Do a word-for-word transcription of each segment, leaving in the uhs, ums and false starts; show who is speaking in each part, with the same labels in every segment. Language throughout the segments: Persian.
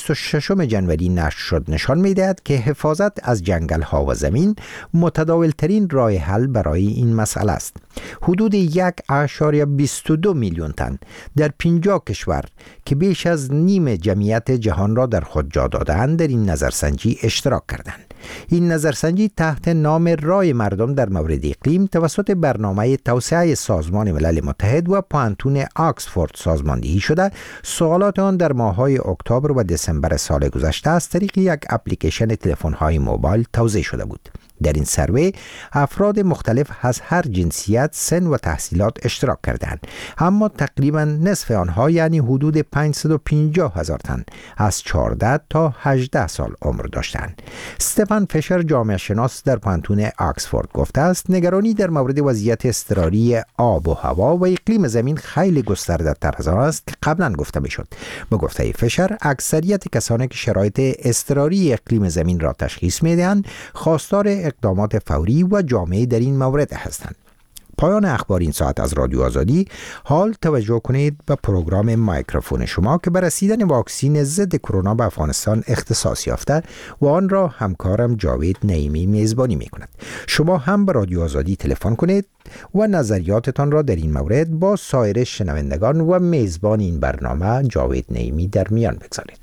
Speaker 1: بیست و ششم ژانویه نشر شد نشان می‌دهد که حفاظت از جنگل‌ها و زمین متداول‌ترین راه حل برای این مسئله است. حدود یک ممیز بیست و دو میلیون تن در پنجاه کشور که بیش از نیم جمعیت جهان را در خود جا دادند در این نظرسنجی اشتراک کردند. این نظرسنجی تحت نام رای مردم در مورد اقلیم توسط برنامه توسعه سازمان ملل متحد و پانتون آکسفورد سازماندهی شده. سوالات آن در ماه‌های اکتبر و دسامبر سال گذشته از طریق یک اپلیکیشن تلفن‌های موبایل توزیع شده بود. در این سروی افراد مختلف از هر جنسیت، سن و تحصیلات اشتراک کردند، اما تقریبا نصف آنها یعنی حدود پانصد و پنجاه هزار تن از چهارده تا هجده سال عمر داشتند. استفان فیشر جامعه شناس در پانتون آکسفورد گفته است نگرانی در مورد وضعیت اضطراری آب و هوا و اقلیم زمین خیلی گسترده تر از آن است که قبلا گفته میشد. به گفته فیشر اکثریت کسانی که شرایط اضطراری اقلیم زمین را تشخیص میدهند خواستار اقدامات فوری و جامعه در این مورد هستند. پایان اخبار این ساعت از رادیو آزادی. حال توجه کنید به پروگرام مایکروفون شما که بر رسیدن واکسن ضد کرونا به افغانستان اختصاص یافته و آن را همکارم جاوید نعیمی میزبانی میکند. شما هم به رادیو آزادی تلفن کنید و نظریاتتان را در این مورد با سایر شنوندگان و میزبان این برنامه جاوید نعیمی در میان بگذارید.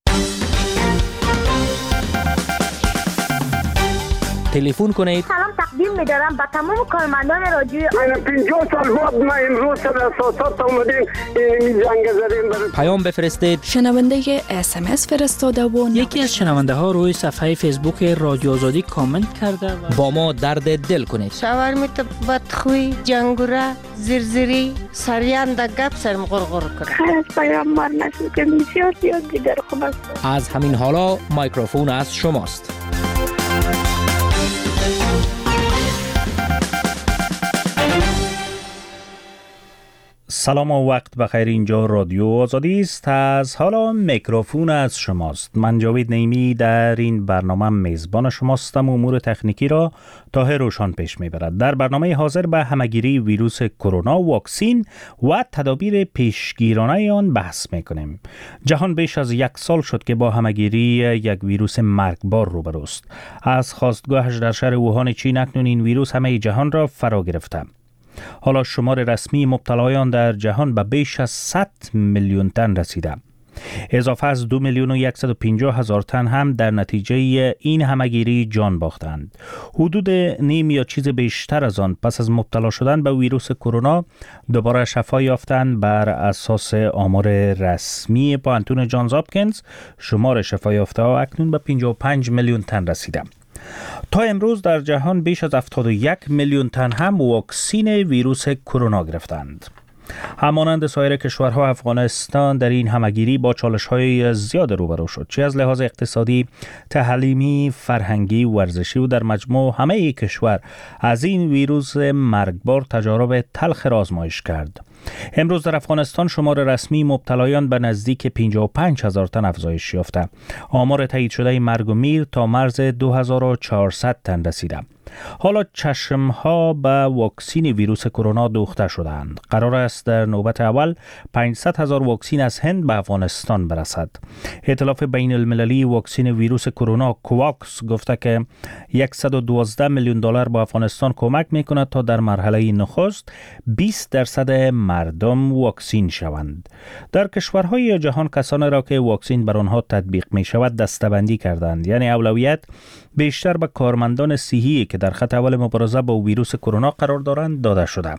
Speaker 2: تلفن کنید.
Speaker 3: سلام تقدیم می‌دارم به تمام کارمندان رادیو.
Speaker 4: من پنجاه سال بعد ما امروز سر اساسات اومدیم این جنگ زدیم برای
Speaker 2: پیام بفرستید.
Speaker 5: شنونده اس ام اس فرستاده و
Speaker 6: یکی از شنونده ها روی صفحه فیسبوک رادیو آزادی کامنت کرده و
Speaker 2: با ما درد دل کنید.
Speaker 7: شاورمیت بدخوی جنگوره زرزری سریان د گپ سرم غرغر کرد.
Speaker 3: خیر از پیام بر نشد که بسیار زیاد دیگر خوب است.
Speaker 2: از همین حالا مایکروفون از شماست.
Speaker 8: سلام و وقت بخیر. اینجا رادیو آزادی است. از حالا میکروفون از شماست. من جاوید نعیمی در این برنامه میزبان شماستم. امور تکنیکی را طاهر روشان پیش میبرد. در برنامه حاضر به همگیری ویروس کرونا، واکسین و تدابیر پیشگیرانه آن بحث میکنیم. جهان بیش از یک سال شد که با همگیری یک ویروس مرگبار روبروست. از خاستگاهش در شهر ووهان چین اکنون این ویروس همه جهان را فرا گرفته. حالا شمار رسمی مبتلایان در جهان به بیش از صد میلیون تن رسیده. اضافه از دو میلیون و صد و پنجاه هزار تن هم در نتیجه این همگیری جان باختند. حدود نیم یا چیز بیشتر از آن پس از مبتلا شدن به ویروس کرونا دوباره شفا یافتند. بر اساس آمار رسمی پانتون جانز هاپکینز شمار شفا یافته ها اکنون به پنجاه و پنج میلیون تن رسیده. تا امروز در جهان بیش از هفتاد و یک میلیون تن هم واکسین ویروس کرونا گرفتند. همانند سایر کشورها افغانستان در این همگیری با چالش‌های زیاد روبرو شد، چه از لحاظ اقتصادی، تعلیمی، فرهنگی، ورزشی و در مجموع همه کشور از این ویروس مرگبار تجارب تلخ را آزمایش کرد. امروز در افغانستان شمار رسمی مبتلایان به نزدیک پنجاه و پنج هزار تن افزایش یافته. آمار تایید شده مرگ و میر تا مرز دو هزار و چهارصد تن رسیده. حالا چشمها به واکسین ویروس کرونا دوخته شدند. قرار است در نوبت اول پانصد هزار واکسین از هند به افغانستان برسد. ائتلاف بین المللی واکسین ویروس کرونا کواکس گفته که صد و دوازده میلیون دلار به افغانستان کمک میکند تا در مرحله نخست بیست درصد مردم واکسین شوند. در کشورهای جهان کسانی را که واکسین بر آنها تطبیق می شود دسته‌بندی کردند، یعنی اولویت بیشتر به کارمندان صحی که در خط اول مبارزه با ویروس کرونا قرار دارند داده شده.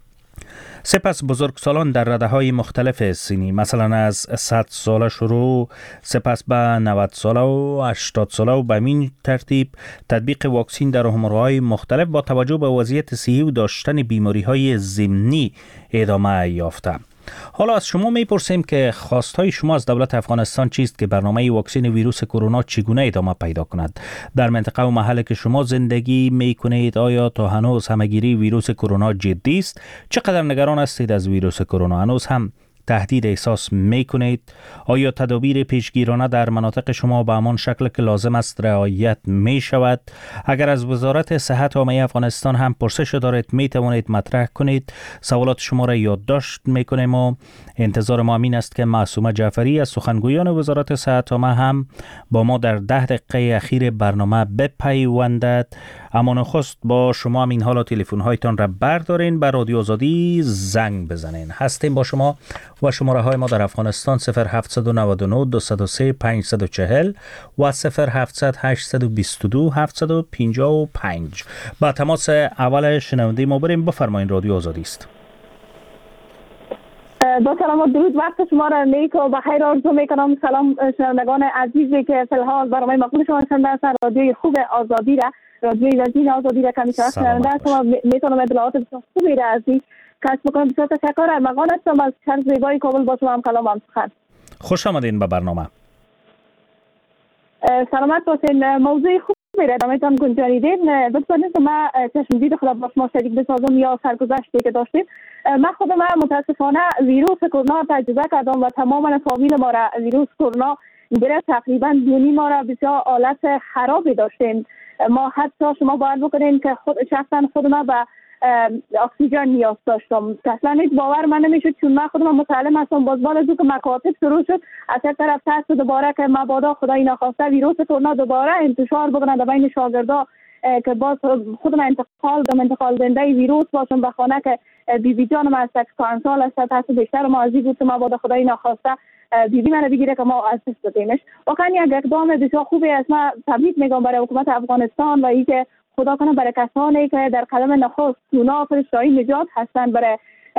Speaker 8: سپس بزرگسالان در رده‌های مختلف سنی، مثلا از صد ساله شروع، سپس به نود ساله و هشتاد ساله و به این ترتیب تطبیق واکسین در عمرهای مختلف با توجه به وضعیت صحی و داشتن بیماری‌های ضمنی ادامه یافته. حالا از شما میپرسیم که خواستهای شما از دولت افغانستان چیست که برنامه واکسین ویروس کرونا چگونه ادامه پیدا کند؟ در منطقه و محلی که شما زندگی میکنید آیا تا هنوز همگیری ویروس کرونا جدی است؟ چقدر نگران هستید از ویروس کرونا؟ هنوز هم تهدید احساس می کنید؟ آیا تدابیر پیشگیرانه در مناطق شما به همان شکل که لازم است رعایت می شود؟ اگر از وزارت صحت عامه افغانستان هم پرسش دارید می توانید مطرح کنید. سوالات شما را یادداشت می کنیم و انتظار ما این است که معصومه جعفری از سخنگویان وزارت صحت عامه هم با ما در ده دقیقه اخیر برنامه بپیوندد. اما نخست با شما این حالا تلفن هایتان را بردارین، به رادیو آزادی زنگ بزنین. هستیم با شما و شماره های ما در افغانستان صفر هفت نه نه دو صفر سه پنج چهار صفر و صفر هفت هشت دو دو هفت پنج پنج. با تماس اول شنونده ما بریم. بفرمایین، رادیو آزادی است.
Speaker 9: با سلام و درود، وقت شما را نیک و بخیر آرزو میکنم. سلام شنوندگان عزیزی که فی الحال برنامه مقبول شما شنونده هستند. رادیوی خوب آزادی را، رادیوی وزین آزادی را که میشه شنونده شما میتونم اطلاعات بسیار خوبی را از این کسب بکنم. بسیار تشکر. ارمغان هستم از شهر زیبای کابل. با شما هم کلام هم سخن.
Speaker 8: خوش آمدین به برنامه.
Speaker 9: سلامت باشین. موضوع خوب میره دامتان گنجانیدین. بسیارید که من چشمدید خدا با شما شریک بسازم یا سرگذشتی که داشتیم. من خودم متاسفانه ویروس کرونا تجربه کردم و تماما فامیل ما را ویروس کرونا گرفت. تقریبا دونی ما را بسیار حالت خرابی داشتیم. ما حتی شما باید بکنین که خود شخصا خودم به اکسیژن نیاز داشتم. اصلا هیچ باور من نمیشد، چون من خودم متعلم هستم. باز بالا از که مکاتب شروع شد از یک طرف ترس دوباره که مبادا خدای نخواسته ویروس کرونا دوباره انتشار بکنه در بین شاگردا که باز خودم انتقال دم انتقال دنده ویروس باشم به خانه که بی بی جانم از تک پنج سال است. ترس بیشتر مازی بود که مبادا خدای نخواسته بی بی منو بگیره که ما از دست دادیمش. واقعا یک اقدام بسیار خوبی است. من تبریک میگم برای حکومت افغانستان و اینکه خدا کنه برای کسانی که در قدم نخست اونا فرشته‌های نجات هستند، برای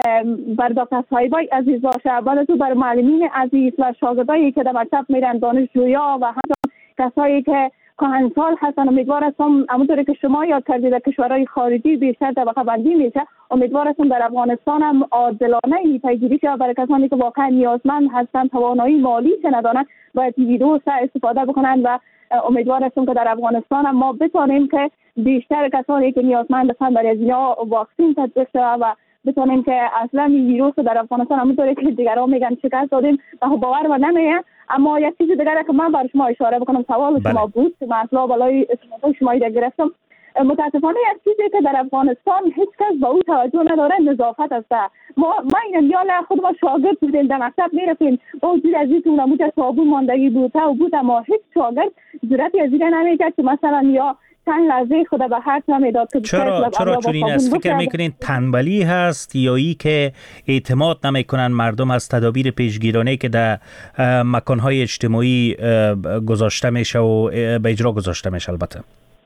Speaker 9: بر دکتر صاحبای عزیز باشه، بعد تو بر معلمین عزیز و شاگردایی که در مکتب میرن، دانشجویا و همچنین کسایی که کهنسال هستن. امیدوار هستم همونطوری که شما یاد کردید در کشورهای خارجی بیشتر طبقه بندی میشه، امیدوار هستم در افغانستان هم عادلانه پیگیری شه برای کسانی که واقعا نیازمند هستند، توانایی مالی ندارن باید ویروس استفاده بکنن. و امیدوار هستم که در افغانستان هم ما بتونیم که بیشتر کسانی که نیازمند هستند برای اینا واکسن تطبیق شه و بتونیم که اصلا این ویروس در افغانستان همونطوری که دیگران میگن شکست دادیم و باور و نمیه. اما یک چیز دیگه که من برای شما اشاره بکنم، سوال
Speaker 8: بله. شما
Speaker 9: بود که من اصلا بالای شما را گرفتم. متاسفانه یک چیزی که در افغانستان هیچ کس به او توجه نداره نظافت است. ما ما این یا خود ما شاگرد بودیم در مکتب میرفتیم با وجود از اینکه اونم بود صابون ماندگی بود تا بود، اما هیچ شاگرد جرأتی از این نمیکرد که مثلا یا چند لحظه خود به حرف نمیداد که
Speaker 8: چرا چرا چون این است فکر میکنین تنبلی هست یا ای که اعتماد نمیکنن مردم از تدابیر پیشگیرانه که در مکانهای اجتماعی گذاشته میشه و به اجرا گذاشته میشه؟ البته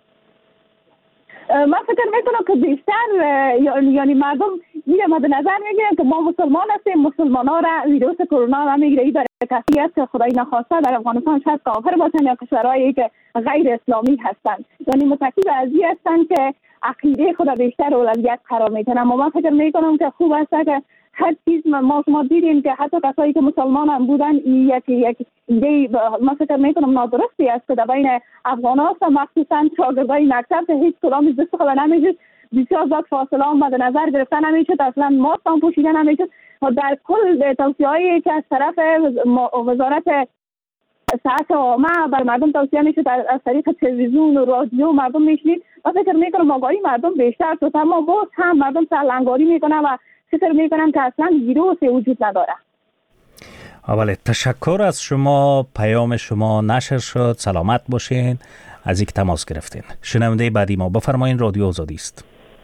Speaker 9: من فکر میکنم که بیشتر یعنی مردم میره مد نظر میگیرن که ما مسلمان هستیم، مسلمان ها را ویروس کرونا نمیگیره. این برای کسی است که خدای نخواسته در افغانستان شاید کافر باشن یا کشورهایی که غیر اسلامی هستند، یعنی متکی به ازی هستند که عقیده خدا بیشتر اولویت قرار میدن. اما من فکر میکنم که خوب است که هر چیز ما شما دیدیم که حتی کسایی که مسلمان هم بودن یک یک ایده ما فکر میکنم نادرستی است که در بین افغان ها مخصوصا شاگردای مکتب که هیچ کدام دست خدا نمیشد، بسیار زیاد فاصله هم مد نظر گرفتن نمیشد، اصلا ماسک هم پوشیدن نمیشد. در کل توصیه‌هایی که از طرف وزارت صحت عامه بر مردم توصیه میشد از طریق تلویزیون و رادیو مردم میشنید، من فکر میکنم آگاهی مردم بیشتر شد، اما باز هم مردم سرلنگاری میکنن و فکر میکنم که اصلا ویروس وجود نداره.
Speaker 8: اولی تشکر از شما، پیام شما نشر شد. سلامت باشین از اینکه تماس گرفتین. شنونده بعدی ما بفرمایین، رادیو آزادی است.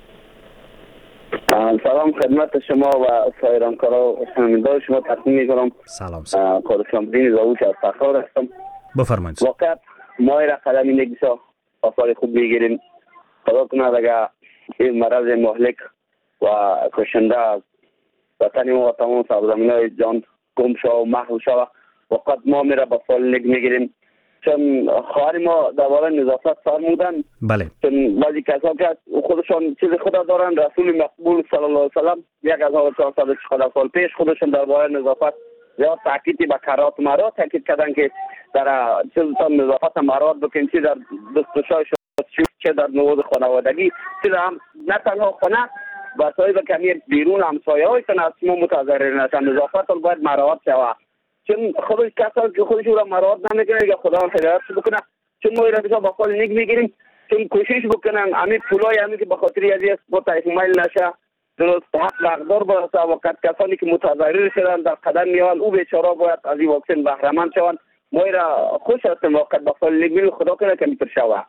Speaker 10: سلام خدمت شما و سایر همکارا و شنوندگان شما تقدیم میکنم.
Speaker 8: سلام سلام.
Speaker 10: کارشمدین زاوش از تخار هستم.
Speaker 8: بفرمایید.
Speaker 10: واقعا ما را قدمی نگیسا آثار خوب بگیریم. خدا کنه اگر این مرض مهلک و کشنده از وطن ما و تمام سرزمین‌های جان گم شو و محو شو، وقت ما میره با فال نگ میگیریم، چون خواهر ما دوباره نظافت فرمودن.
Speaker 8: بله.
Speaker 10: چون بعضی کسا که خودشان چیز خدا دارن، رسول مقبول صلی الله علیه و سلم یک هزار و چهارصد و چهل سال پیش خودشان درباره نظافت یا تاکیدی به کرات مرا تاکید کردن که در چیزتان نظافت مراد بکنید، چه در دستشوی چه در نوود خانوادگی، چه هم نه تنها خانه بسای کمی بیرون همسایه‌هایشان از ما متضرر نشن. نظافت باید مراعات شود، چون خودش کسایی که خودش را مراعات نمیکنه یا خدا هدایت بکنه، چون ما را بسیار با خال نیک میگیریم، چون کوشش بکنن همین پولای همین که به خاطر از یک با تحمیل نشه درست حق مقدار باشه و کسانی که متضرر شدن در قدم میان او بیچاره باید از این واکسن بهره مند شوند. ما را خوش هستیم وقت با خال نیک میگیریم، خدا کنه که میتر شود.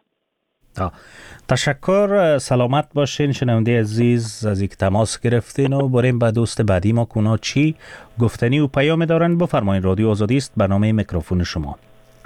Speaker 8: تشکر، سلامت باشین. شنونده عزیز از یک تماس گرفتین و بریم به دوست بعدی ما که اونا چی گفتنی و پیام دارن. بفرمایید، رادیو آزادی است، برنامه میکروفون شما.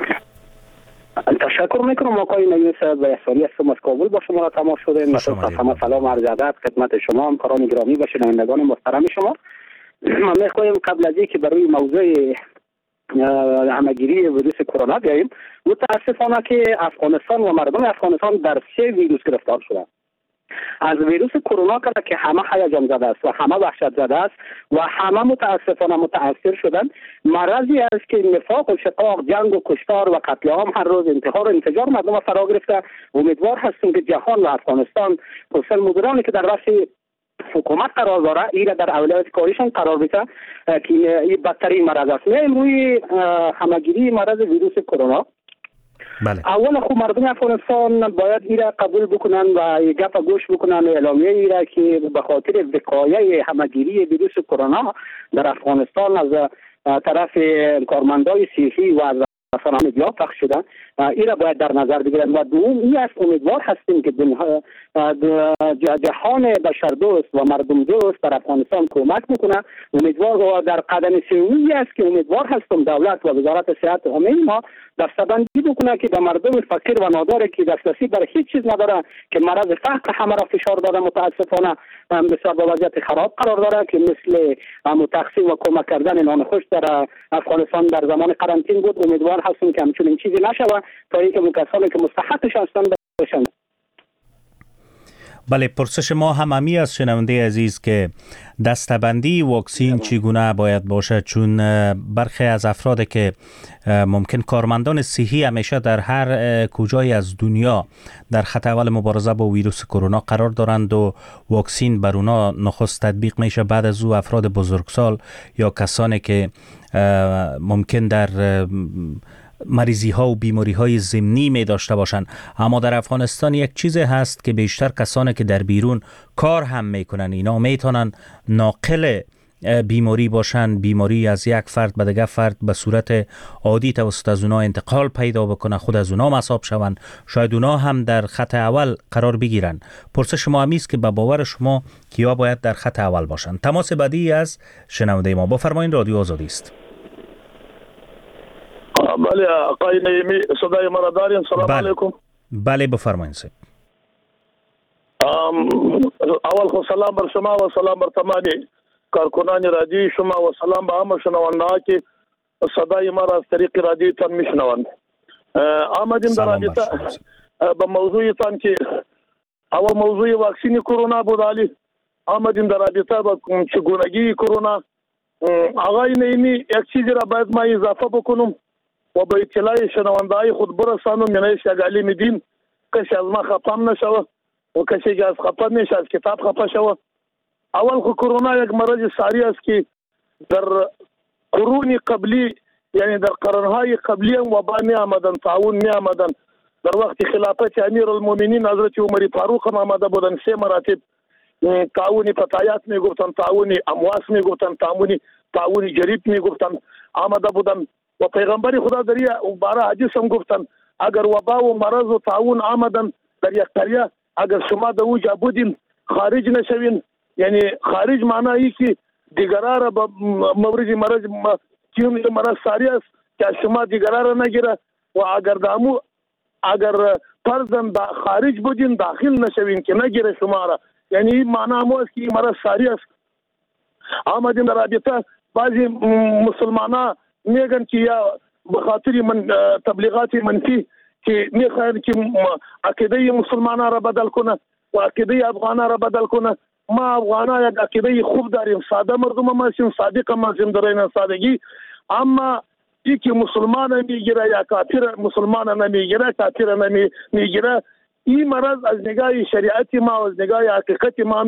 Speaker 11: تشکر میکنم آقای نوید صاحب و احسانی هستم از کابل با شما را تماس شدیم. مثلا سلام عرض ادب خدمت شما همکاران گرامی و شنوندگان محترم شما. ما میخوایم قبل از اینکه برای موضوع همگیری ویروس کرونا بیاییم، متاسفانه که افغانستان و مردم افغانستان در سه ویروس گرفتار شدند. از ویروس کرونا که همه هیجان زده است و همه وحشت زده است و همه متاسفانه متاثر شدند، مرضی است که نفاق و شقاق، جنگ و کشتار و قتل عام هر روز انتحار و انفجار مردم فرا گرفته. امیدوار هستیم که جهان و افغانستان خصوصا مدیرانی که در رأس حکومت قرار داره این در اولویت کاریشان قرار بده که این بدترین مرض است. نه روی همگیری مرض ویروس کرونا،
Speaker 8: بله.
Speaker 11: اول خود مردم افغانستان باید این را قبول بکنن و گپ گوش بکنن و اعلامیه این را که به خاطر وقایع همگیری ویروس کرونا در افغانستان از طرف کارمندای صحی و از افغان مدیا پخش شدن، این را باید در نظر بگیرن. و دوم این است امیدوار هستیم که جهان بشردوست و مردم دوست در افغانستان کمک میکنه. امیدوار و در قدم سومی است که امیدوار هستم دولت و وزارت صحت همه ما دستبندی بکنه که به مردم فقیر و نادار که دسترسی بر هیچ چیز نداره که مرض فقر همه را فشار داده، متاسفانه بسیار به وضعیت خراب قرار داره که مثل تقسیم و کمک کردن نان خوش در افغانستان در زمان قرنطینه بود. امیدوار هستم که همچنین چیزی نشود تا اینکه کسانی که مستحقش هستند بشن.
Speaker 8: بله، پرسش ما هم همی از شنونده عزیز که دستبندی واکسین چگونه باید باشه، چون برخی از افراد که ممکن کارمندان صحی همیشه در هر کجای از دنیا در خط اول مبارزه با ویروس کرونا قرار دارند و واکسین بر اونا نخست تطبیق میشه، بعد از او افراد بزرگسال یا کسانی که ممکن در مریضی ها و بیماری های ضمنی می داشته باشند. اما در افغانستان یک چیز هست که بیشتر کسانی که در بیرون کار هم میکنن اینا میتونن ناقل بیماری باشن، بیماری از یک فرد به دیگر فرد به صورت عادی توسط از اونا انتقال پیدا بکنه، خود از اونا مصاب شوند، شاید اونا هم در خط اول قرار بگیرن. پرسش ما همی است که به باور شما کیا باید در خط اول باشن؟ تماس بعدی از شنونده ما، بفرمایید، رادیو آزادی است.
Speaker 12: بله آقای نعیمی، صدای مرا دارین؟ سلام
Speaker 8: بله.
Speaker 12: علیکم.
Speaker 8: بله بفرمایید سید.
Speaker 12: اول خو سلام بر شما و سلام بر تمام کارکنان رادیو شما و سلام به همه شنوندگان که صدای مرا از طریق رادیو تان میشنوند. آمدیم در رابطه به موضوعتان که اول موضوع واکسین کرونا بود. علی آمدیم در رابطه با چگونگی کرونا. آقای نعیمی، یک چیزی را باید ما اضافه بکنم و به اطلاع شنوندگان خود برسانم، یعنی یک عالم دین کسی از ما خفه نشوه و کسی از خفه نشه از کتاب خفه شوه. اول خو کرونا یک مرض ساری است که در قرون قبلی، یعنی در قرنهای قبلی هم وبا می آمدن، طاعون می آمدن. در وقت خلافت امیر المؤمنین حضرت عمر فاروق هم آمده بودن، سه مراتب طاعون پتایات می گفتن، طاعون امواس می گفتن، طاعون طاعون جریب می گفتن آمده بودن. و پیغمبر خدا در این باره حدیث هم گفتن اگر وبا و مرض و طاعون آمدن در یک قریه، اگر شما در اوجا بودین خارج نشوین، یعنی خارج معنی که دیگرها را به مورد مرض که مرض ساری است که شما دیگرها را نگیره، و اگر دامو اگر فرضاً خارج بودین داخل نشوین که نگیره شما را، یعنی این معنی مو است که مرض ساری است. آمدیم در رابطه بعضی مسلمانان میگن که یا بخاطر من تبلیغات منفی که میخواین که عقیده مسلمانان را بدل کنه و عقیده افغانان را بدل کنه. ما افغانان یک عقیده خوب داریم، ساده مردم ما هستیم، صادق ما هستیم در این سادگی. اما ای که مسلمان میگیره یا کافر مسلمان نمیگیره، کافر نمیگیره، این مرض از نگاه شریعت ما و از نگاه حقیقت ما می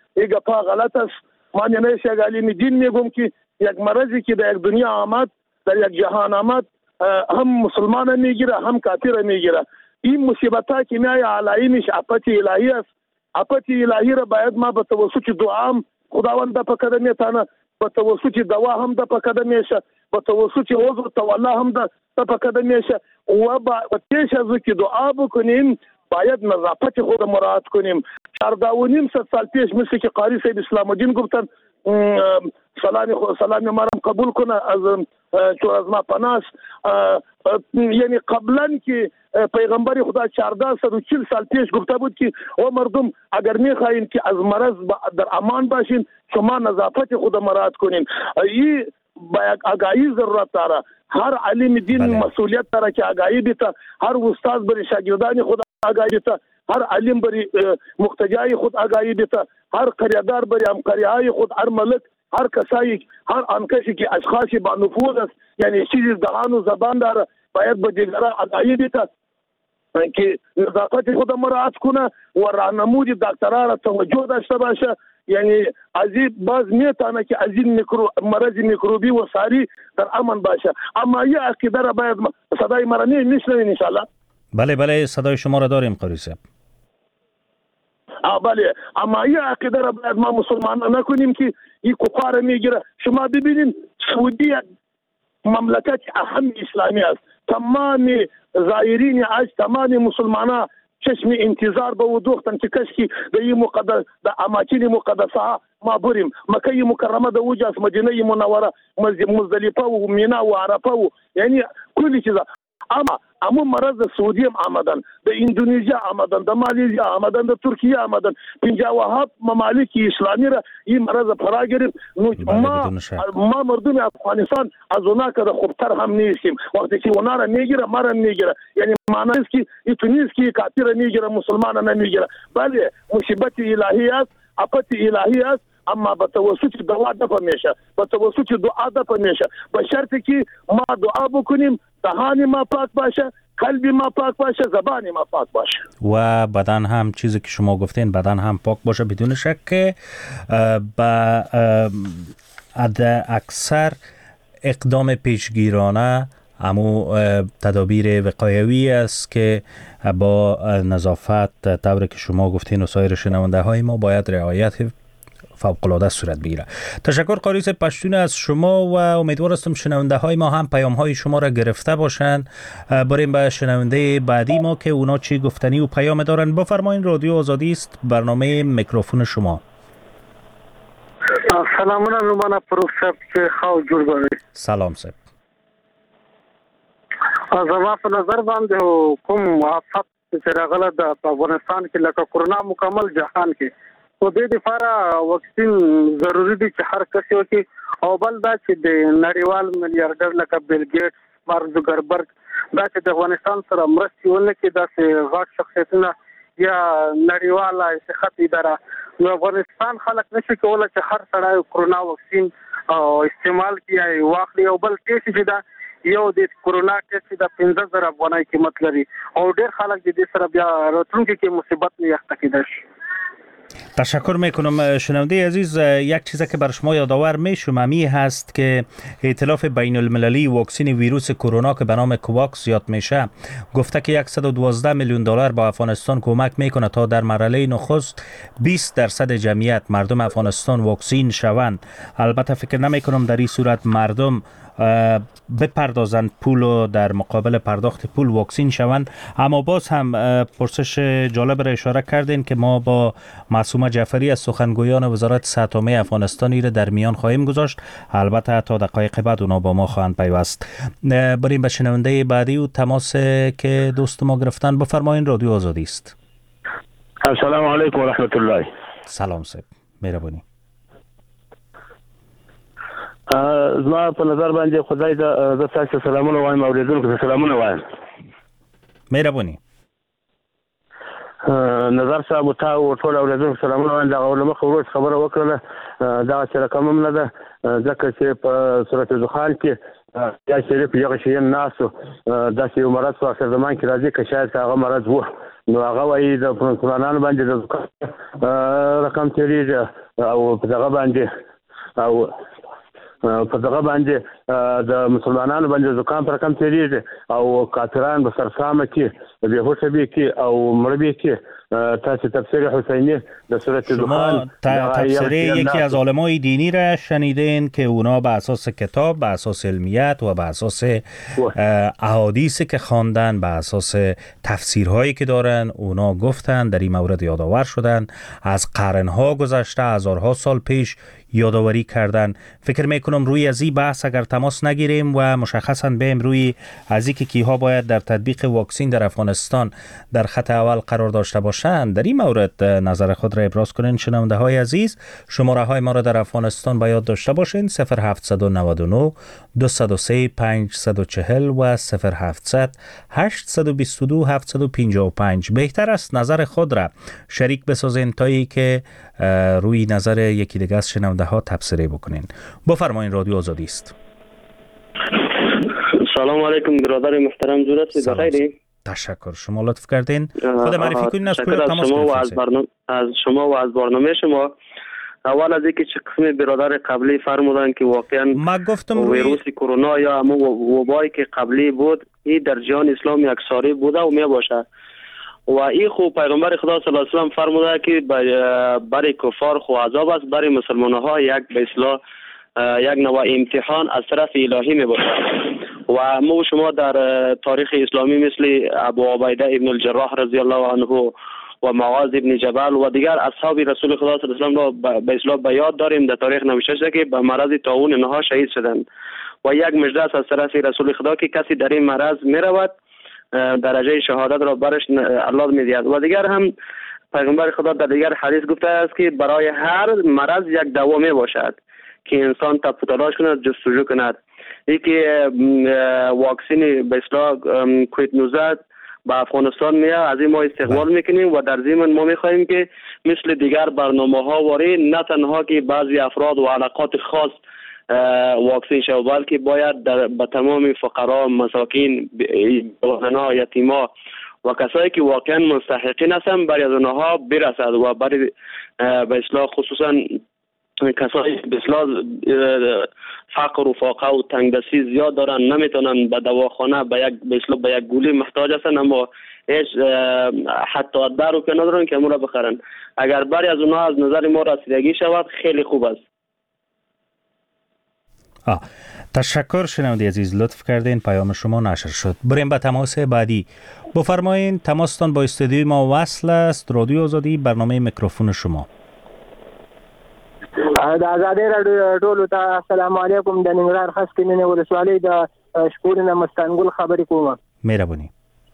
Speaker 12: این گپا غلط است. من یعنی یک عالم دین میگم که یک مرضی که در یک دنیا آمد، در یک جهان آمد، هم مسلمان میگیره هم کافر میگیره. این مصیبت ها که میای علایمش آفت الهی است. آفت الهی را باید ما به توسط دعا خداوند په قدمه تانه، به توسط دوا هم د په قدمه شه، به توسط عذر تولا هم د په قدمه شه. و با پیش از که دعا بکنیم باید نظافت خود مراعات کنیم. چهارده و نیم سال پیش مثل که قاری صاحب اسلام الدین گفتن سلام سلام مرام قبول کنه از چون از ما پناس، یعنی قبلا که پیغمبر خدا چهارده و چهل سال پیش گفته بود که او مردم اگر میخواین که از مرض در امان باشین شما نظافت خود مراعات کنین. این با یک آگاهی ضرورت داره. هر علم دین بله. مسئولیت داره که آگاهی بیته. هر استاد بری شاگردان خود آگاهی بیته، هر علم بری مقتدیای خود آگاهی بیته، هر قریادار بری همکاریهای خود، هر ملک، هر کسایی، هر آنکسی که اشخاصی با نفوذ است، یعنی چیزی دهان و زبان داره، باید به دیگران آگاهی بیته که نظافت خود مراعات کنه و راهنمود دکترها را توجه داشته باشه. یعنی از این باز میتونه که از این میکرو مرض میکروبی و ساری در امن باشه. اما یه عقیده را باید صدای مرا میشنوین ان شاء الله.
Speaker 8: بله بله صدای شما را داریم قاری صاحب.
Speaker 12: بله، اما یه عقیده را باید ما مسلمان نکنیم که این کفار میگیره. شما ببینید سعودی مملکت اهم اسلامی است. تمام زائرین از تمام مسلمانان چشم انتظار به ودوختن که کشکی در این مقدس در اماکن مقدسه ها ما بریم. مکه مکرمه در وجه است، مدینه منوره، مزدلفه و مینا و عرفه و یعنی کلی چیزا. اما اما مرض سعودی هم آمدن، در اندونزیا آمدن، در مالیزیا آمدن، در ترکیه آمدن. پنجاه و هفت ممالک اسلامی را این مرض فرا گرفت. ما ما مردم افغانستان از اونا که خوبتر هم نیستیم. وقتی که اونا را میگیره ما را میگیره، یعنی معنی است که این نیست که کافر میگیره مسلمان نمیگیره. بله مصیبت الهی است، آفت الهی است، اما به توسط دعا دفع میشه، به توسط دعا دفع میشه، به شرطی که ما دعا بکنیم دهان ما پاک باشه، قلب ما پاک باشه، زبان ما پاک باشه
Speaker 8: و بدن هم چیزی که شما گفتین بدن هم پاک باشه. بدون شک که با اکثر اقدام پیشگیرانه امو تدابیر وقایوی است که با نظافت طوری که شما گفتین و سایر شنونده های ما باید رعایت فوق‌العاده صورت بگیره. تشکر قاری صاحب پشتون از شما و امیدوار هستم شنونده های ما هم پیام های شما را گرفته باشند. بریم به شنونده بعدی ما که اونا چی گفتنی و پیام دارن. بفرمایید، رادیو آزادی است، برنامه میکروفون شما.
Speaker 13: سلامونه نومانه پروفسور که خواهد جور باره.
Speaker 8: سلام صاحب.
Speaker 13: از ما په نظر باندې کوم آفت چې راغله د افغانستان کې لکه کرونا مکمل جهان کې په دې لپاره واکسین ضروری دی چې هر کس یو کې او بل دا چې د نړیوال میلیارډر لکه بیل ګیټس، مارک زوکربرګ دا چې د افغانستان سره مرستې ونه کړي، داسې غټ شخصیتونه یا نړیواله صحت اداره، نو افغانستان خلک نشي کولی چې هر سړی کرونا واکسین استعمال کړي واخلي. او بل ټیسټ چې دا یو د کرونا ټیسټ د پنځه زره افغانۍ قیمت لري او ډېر خلک د دې سره بیا راتلونکي کې مصیبت نه یخته کېدای شي.
Speaker 8: تشکر میکنم. شنونده عزیز، یک چیزی که بر شما یادآور میشم امی هست که ائتلاف بین المللی واکسن ویروس کرونا که به نام کوواکس یاد میشه گفته که صد و دوازده میلیون دلار با افغانستان کمک میکنه تا در مرحله نخست بیست درصد جمعیت مردم افغانستان واکسین شوند. البته فکر نمیکنم در این صورت مردم بپردازند پول و در مقابل پرداخت پول واکسین شوند. اما باز هم پرسش جالب را اشاره کردین که ما با معصومه جعفری از سخنگویان وزارت صحت عامه افغانستانی را در میان خواهیم گذاشت. البته تا دقایق بعد اونا با ما خواهند پیوست. بریم به شنونده بعدی و تماس که دوست ما گرفتن. بفرمایید، رادیو آزادی است.
Speaker 14: السلام علیکم و رحمت الله.
Speaker 8: سلام صاحب، مهربانی.
Speaker 14: زما په نظر باندې خدای دا د تاسو سلامونه وایم او اوریدونکو ته سلامونه وایم.
Speaker 8: مهرباني.
Speaker 14: نظر صاحب ته او ټول اوریدونکو سلامونه وایم. دا علماء خبره خبره وکړه دا چې رقم نه ده ځکه چې په سورۃ الدخان کې یا شریف یو شی ناسو دا چې مرض په اخر زمان کې راځي که شاید هغه مرض وو نو هغه وایي د مسلمانانو باندې د رقم تیریږي او په دغه باندې او په دغه باندې د مسلمانانو باندې زکام پر رقم تیریږي او کافران به سرسامه کې به هوښه به کې او مړ به کې. تاسو تفسیر حسینی در صورت
Speaker 8: شما تفسیر یکی از علمای دینی را شنیدین که اونا به اساس کتاب، به اساس علمیت و به اساس احادیثی که خواندن، به اساس تفسیرهایی که دارن، اونا گفتن در این مورد یادآور شدن، از قرنها گذشته، هزارها سال پیش یادآوری کردن. فکر میکنم روی از این بحث اگر تماس نگیریم و مشخصا بیم روی از اینکه کیها باید در تطبیق واکسین در افغانستان در خط اول قرار داشته باشند، در این مورد نظر خود را ابراز کنین. شنونده های عزیز، شماره های ما را در افغانستان به یاد داشته باشین: صفر هفت نه نه دو صفر سه پنج چهار صفر و صفر هفت هشت دو دو هفت پنج پنج. بهتر است نظر خود را شریک بسازین تا ای که روی نظر یکی دیگه از شنونده ها تبصره بکنین. بفرمایین، رادیو آزادی است.
Speaker 15: سلام علیکم برادر محترم، زور هستید؟ بخیری؟
Speaker 8: تشکر، شما لطف کردین. خود معرفی کنین از کجا تماس
Speaker 15: گرفتید؟ از برنامه از شما و از برنامه شما. اول از اینکه چه قسم برادر قبلی فرمودن که واقعا
Speaker 8: ما گفتم
Speaker 15: ویروس کرونا یا همون وبایی که قبلی بود این در جهان اسلام یک ساری بوده و می باشه و این خو پیغمبر خدا صلی الله علیه و سلم فرموده که برای کفار خو عذاب است، برای مسلمان ها یک به اصطلاح یک نوع امتحان از طرف الهی می باشه. و ما شما در تاریخ اسلامی مثل ابو عبیده ابن الجراح رضی الله عنه و معاذ ابن جبل و دیگر اصحاب رسول خدا صلی الله علیه و سلم را به اصطلاح به یاد داریم. در تاریخ نوشته شده که به مرض طاعون اینها شهید شدند و یک مژده از طرف رسول خدا که کسی در این مرض می رود درجه شهادت را برش الله می‌دهد. و دیگر هم پیغمبر خدا در دیگر حدیث گفته است که برای هر مرض یک دوا می باشد که انسان تب و تلاش کند، جستجو کند. یکی واکسن به اصطلاح کووید نوزده به افغانستان میاد، از این ما استقبال میکنیم و در ضمن ما میخواهیم که مثل دیگر برنامه ها واری نه تنها که بعضی افراد و علاقات خاص واکسین شود، بلکه باید در به تمام فقرا، مساکین، زنان، یتیما و کسایی که واقعا مستحقین هستند برای از آنها برسد و برای به اصطلاح خصوصا کسایی به اصطلاح فقر و فاقه و تنگدستی زیاد دارن، نمیتونن به دواخانه به یک به اصطلاح به یک گولی محتاج هستن، اما هیچ حتی در رو که ندارن که امورا بخرن. اگر برای از اونها از نظر ما رسیدگی شود خیلی خوب است.
Speaker 8: آه. تشکر شنونده عزیز، لطف کردین، پیام شما نشر شد. بریم به تماس بعدی. بفرمایین، تماستان با استودیوی ما وصل است. رادیو آزادی، برنامه میکروفون شما.
Speaker 16: د آزادۍ راډیو ټولو ته السلام علیکم. د ننګرهار خاص کینې ولسوالۍ د شپورینه مستانګل خبرې کوم.
Speaker 8: مهرباني.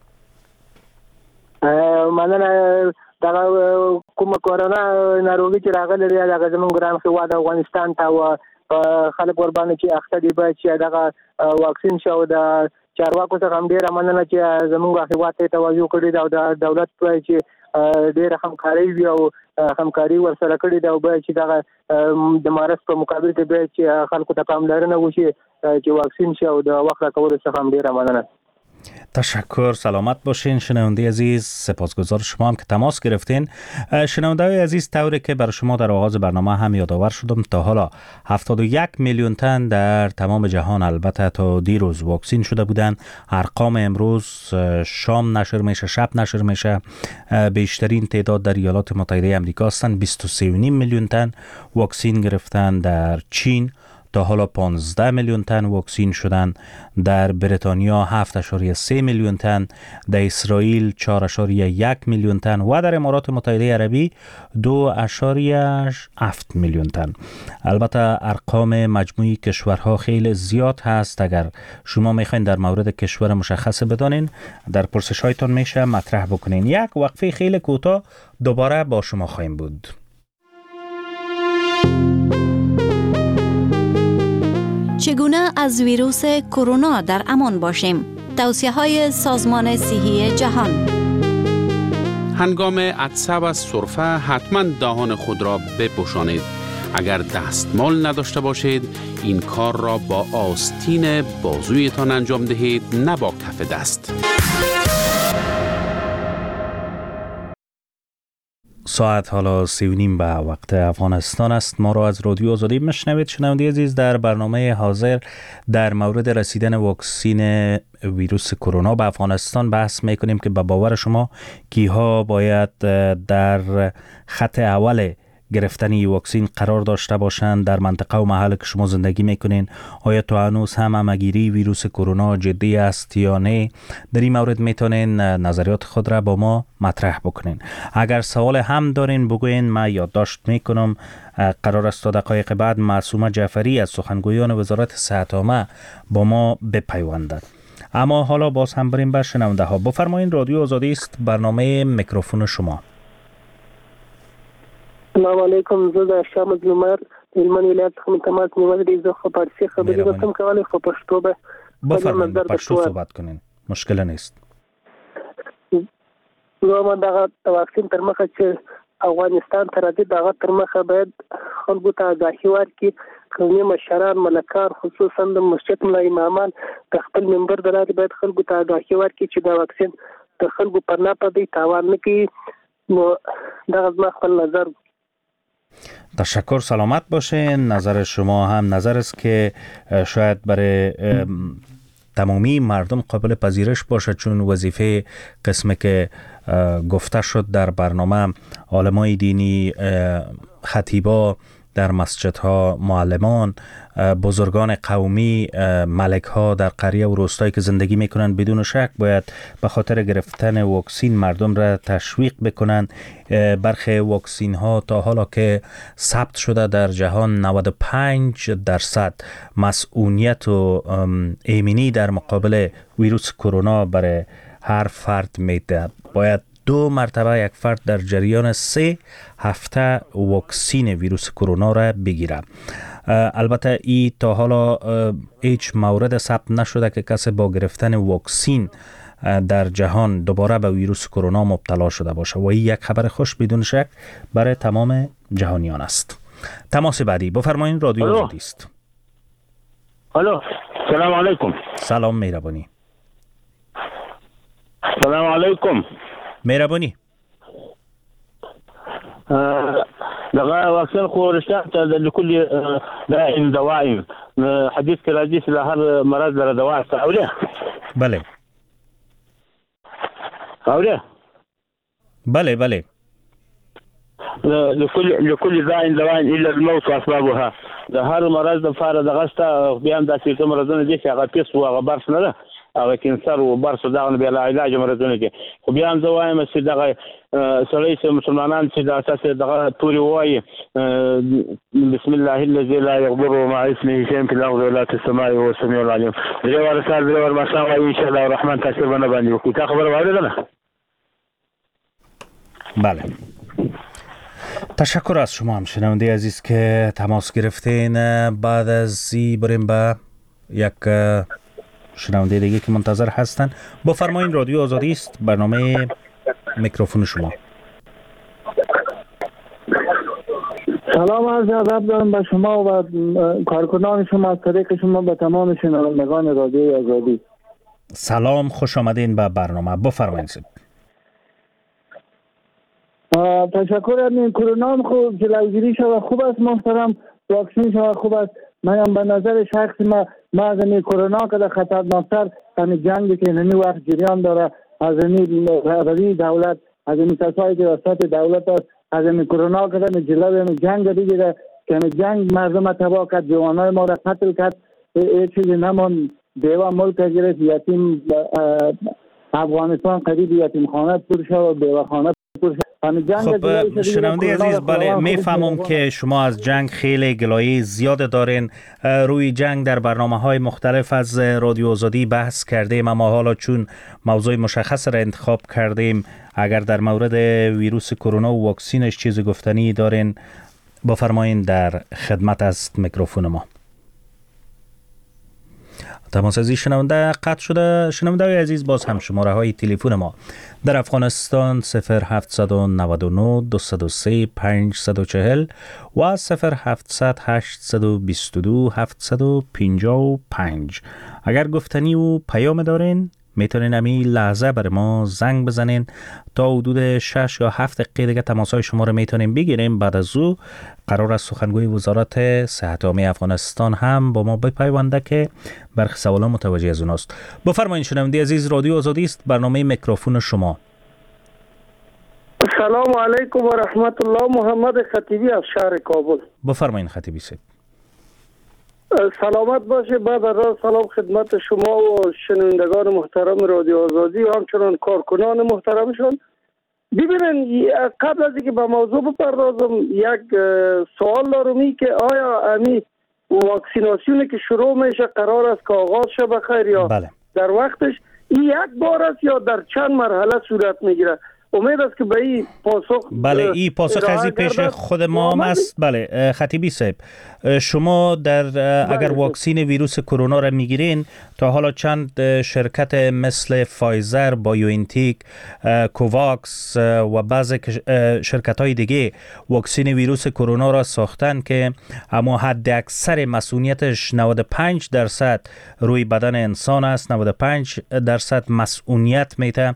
Speaker 16: مننه. دا کوم کورونا ناروغي چې راغلې ده د زمونږ ګران هېواد افغانستان ته و خلک ور باندې چې اخته دي باید چې دغه واکسین شو. د چارواکو څخه هم ډېره مننه چې زمونږ هېواد ته توجه کړې ده او د دولت باید چې ډېره همکاري وي او همکاري ورسره کړې ده او باید چې دغه د مرض په مقابل کې باید چې خلکو ته پاملرنه وشي چې واکسین شي او د وخت راکولو څخه هم ډېره مننه.
Speaker 8: تشکر، سلامت باشین شنونده عزیز. سپاسگزار شما هم که تماس گرفتین. شنونده های عزیز، طوری که بر شما در آغاز برنامه هم یادآور شدم، تا حالا هفتاد و یک میلیون تن در تمام جهان البته تا دیروز واکسین شده بودن. ارقام امروز شام نشر میشه، شب نشر میشه. بیشترین تعداد در ایالات متحده آمریکا هستند، بیست و سه و نیم میلیون تن واکسین گرفتن. در چین تا حالا پانزده میلیون تن واکسین شدن. در بریتانیا هفت اشاریه سه میلیون تن، در اسرائیل چهار اشاریه یک میلیون تن و در امارات متحده عربی دو اشاریه هفت میلیون تن. البته ارقام مجموعی کشورها خیلی زیاد هست. اگر شما میخواین در مورد کشور مشخص بدانین، در پرسش هایتان میشه مطرح بکنین. یک وقفه خیلی کوتاه، دوباره با شما خواهیم بود.
Speaker 17: چگونه از ویروس کرونا در امان باشیم؟ توصیه‌های سازمان صحی جهان.
Speaker 18: هنگام عطسه و سرفه حتما دهان خود را بپوشانید. اگر دستمال نداشته باشید، این کار را با آستین بازویتان انجام دهید، نه با کف دست.
Speaker 8: ساعت حالا سی و نیم به وقت افغانستان است. ما را از رادیو آزادی میشنوید. شنونده عزیز، در برنامه حاضر در مورد رسیدن واکسین ویروس کرونا به افغانستان بحث میکنیم که به باور شما کیها باید در خط اول گرفتن این واکسین قرار داشته باشند در منطقه و محل که شما زندگی میکنین؟ آیا تا هنوز هم همگیری ویروس کرونا جدی است یا نه؟ در این مورد میتونین نظریات خود را با ما مطرح بکنین. اگر سوال هم دارین بگوین، ما یادداشت میکنم. قرار است تا دقایق بعد معصومه جعفری از سخنگویان وزارت صحت عامه با ما بپیوندد. اما حالا باز هم بریم به شنونده ها. بفرمایین، رادیو آزادی است، برنامه میکروفون شما.
Speaker 16: السلام علیکم. زه د شاه مظلومر هلمند ولایت څخه تماس نیولې دي. زه خو پارسي خبرې وکم کولی خو پښتو به
Speaker 8: بفرمایید. پښتو صحبت کنین، مشکل نیست.
Speaker 16: نو ما دغه واکسین تر مخه چې افغانستان ته راځي دغه تر مخه باید خلکو ته آګاهي ورکړي. قومي مشران، ملکان، خصوصا د مسجد ملا امامان د خپل منبر د لارې باید خلکو ته آګاهي ورکړي چې دا واکسین د خلکو پر ناپه دی تاوان نه کوي. نو دغه زما خپل نظر.
Speaker 8: تشکر، سلامت باشین. نظر شما هم نظر است که شاید برای تمامی مردم قابل پذیرش باشه، چون وظیفه قسمی که گفته شد در برنامه عالمای دینی، خطیبا در مسجدها، معلمان، بزرگان قومی، ملک ها در قریه و روستایی که زندگی میکنن بدون شک باید به خاطر گرفتن واکسین مردم را تشویق بکنن. برخی واکسین ها تا حالا که ثبت شده در جهان نود و پنج درصد مسئولیت و ایمنی در مقابل ویروس کرونا برای هر فرد میده. باید دو مرتبه یک فرد در جریان سه هفته واکسین ویروس کرونا را بگیره. البته ای تا حالا هیچ مورد ثبت نشده که کسی با گرفتن واکسین در جهان دوباره به ویروس کرونا مبتلا شده باشه و این یک خبر خوش بدون شک برای تمام جهانیان است. تماس بعدی، بفرمایید، رادیو آزادی است.
Speaker 14: الو، سلام علیکم.
Speaker 8: سلام، مهربانی.
Speaker 14: سلام علیکم.
Speaker 8: مهربانی.
Speaker 14: دغه واکسین خو رشته لكل داء دواء، حدیث کې راځي چې هر مرض لپاره دوا شته. اوله
Speaker 8: بله
Speaker 14: اوله
Speaker 8: بله بله
Speaker 14: لكل لكل داء دواء الا الموت واسبابها. د هر مرض لپاره دغه شته. بیا هم داسې کوم مرضونه دي چې هغه پیس او هغه برس نه ده، هغه کینسر او برس دغه بیا علاج مرضونه کې. خو بیا هم زه وایم چې دغه سړی چې مسلمانان چې د اساس دغه توري وایي بسم الله الذي لا يضر مع اسمه شيء في الارض ولا في السماء وهو السميع العليم. دغه ورسال دغه ورسال ان شاء الله الرحمن تاثیر باندې باندې وکړي. تا خبر وایله نه؟
Speaker 8: بله، تشکر از شما هم شنونده عزیز که تماس گرفتین. بعد از این بریم به یک شنونده دیگه که منتظر هستن. بفرمایید، رادیو آزادی است، برنامه میکروفون شما.
Speaker 19: سلام عرض ادب دارم به شما و کارکنان شما از طریق شما به تمام شنوندگان رادیو آزادی.
Speaker 8: سلام، خوش آمدین به برنامه. بفرمایید.
Speaker 19: تشکر. از کرونا خوب جلوگیری شود خوب است محترم، واکسین شود خوب است. من هم به نظر شخصی ما ما از این کرونا که در خطرناکتر همین جنگی که این وقت جریان داره از این رهبری دولت، از این کسایی که وسط دولت است، از این کرونا که در جلوی این جنگ بگیره که این جنگ مردم تباه کرد، جوانای ما را قتل کرد. این چیزی نمان دیوان ملک گرفت، یتیم افغانستان قریب یتیم خانه پر شد و بیوه خانه پر شد.
Speaker 8: خب شنونده عزیز، بله میفهمم که شما از جنگ خیلی گلایه زیاد دارین. روی جنگ در برنامه های مختلف از رادیو آزادی بحث کردیم، اما حالا چون موضوع مشخص را انتخاب کردیم، اگر در مورد ویروس کرونا و واکسینش چیز گفتنی دارین بفرمایین، در خدمت است میکروفون ما. تماس از شنونده قطع شده. شنونده عزیز، باز هم شماره های تلفن ما در افغانستان صفر هفت نه نه دو صفر سه پنج صفر چهار و صفر هفت هشت دو دو هفت پنج پنج. اگر گفتنی و پیام دارین میتونین همین لحظه بر ما زنگ بزنین. تا حدود شش یا هفت دقیقه دیگه تماسهای شما رو میتونیم بگیریم. بعد از او قرار است سخنگوی وزارت صحت عامه افغانستان هم با ما بپیونده که برخی سوالا متوجه از اوناست. بفرمایید شنونده عزیز، رادیو آزادی است، برنامه میکروفون شما.
Speaker 20: سلام علیکم و رحمت الله. محمد خطیبی از شهر کابل.
Speaker 8: بفرمایید خطیبی صاحب.
Speaker 20: سلامت باشه. بعد از سلام خدمت شما و شنوندگان محترم رادیو آزادی و همچنان کارکنان محترمشون. ببینن قبل از اینکه به موضوع بپردازم یک سوال دارم که آیا امی واکسیناسیونی که شروع میشه قرار است که آغاز شه بخیر یا
Speaker 8: بله.
Speaker 20: در وقتش این یک بار است یا در چند مرحله صورت میگیره؟ امید است که به این پاسخ
Speaker 8: بله این پاسخ از پیش خود ما هم است. بله خطیبی صاحب، شما در اگر واکسین ویروس کرونا را میگیرین، تا حالا چند شرکت مثل فایزر، بایوانتیک، کوواکس و بعض شرکت های دیگه واکسین ویروس کرونا را ساختن که اما حد اکثر مسئولیتش نود و پنج درصد روی بدن انسان است، نود و پنج درصد مسئولیت میته